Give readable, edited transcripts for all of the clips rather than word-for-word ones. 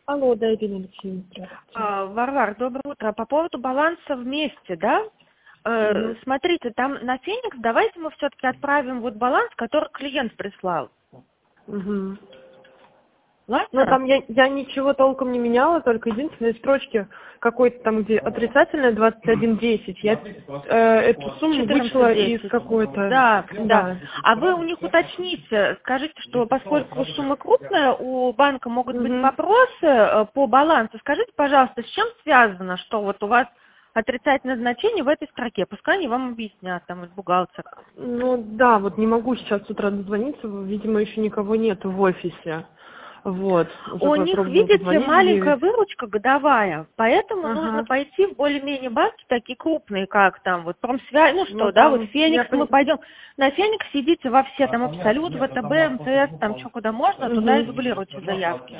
Алло, да, Ирина Алексеевна, здравствуйте. Варвар, доброе утро. По поводу баланса вместе, да? Смотрите, там на Феникс давайте мы все-таки отправим вот баланс, который клиент прислал. Угу. Ладно? Ну, там я ничего толком не меняла, только единственные строчки какой-то там, где отрицательная 21.10, я эту сумму вычла 14.10. из какой-то... Да. А вы у них уточните, скажите, что поскольку сумма крупная, у банка могут быть вопросы по балансу. Скажите, пожалуйста, с чем связано, что вот у вас отрицательное значение в этой строке? Пускай они вам объяснят, там, из бухгалтера. Ну, да, вот не могу сейчас с утра дозвониться, видимо, еще никого нету в офисе. Вот. У них, видите, маленькая выручка годовая, поэтому нужно пойти в более-менее банки такие крупные, как там вот Промсвязь, ну что, да, вот Феникс, мы пойдем. На Феникс идите во все, там Абсолют, ВТБ, МТС, там что куда можно, туда и дублируйте заявки.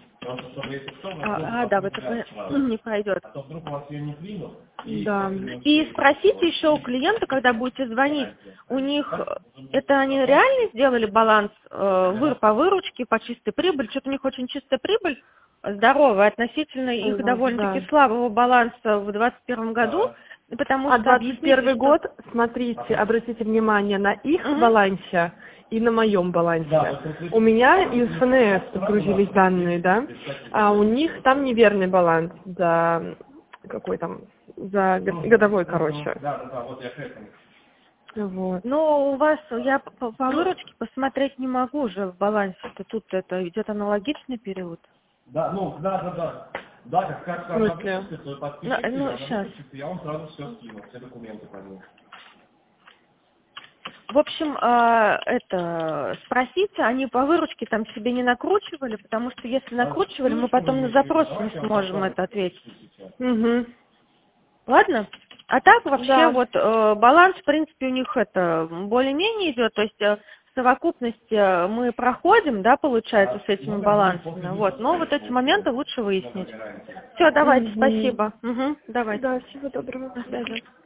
Да, ВТБ не пройдет. Да. И спросите еще у клиента, когда будете звонить, у них, это они реально сделали баланс по выручке, по чистой прибыли, что-то у них очень чистая прибыль, здоровая, относительно их довольно-таки слабого баланса в 2021 году, потому что... 2021 год, смотрите, обратите внимание на их балансе и на моем балансе. У меня из ФНС подгрузились данные, да, а у них там неверный баланс за какой там, за годовой, короче. Вот. Ну, у вас, я по выручке посмотреть не могу же в балансе, что тут это идет аналогичный период. Да, да. Да, как подпишите, сейчас. я вам сразу все скину, все документы по ним. В общем, спросите, они по выручке там себе не накручивали, потому что если накручивали, мы потом на запрос не сможем это ответить. Ладно? А так вообще вот баланс, в принципе, у них это более-менее идет, то есть в совокупности мы проходим, да, получается, с этими балансами, вот, но вот эти моменты лучше выяснить. Все, давайте, спасибо. Давайте. Да, всего доброго. До связи.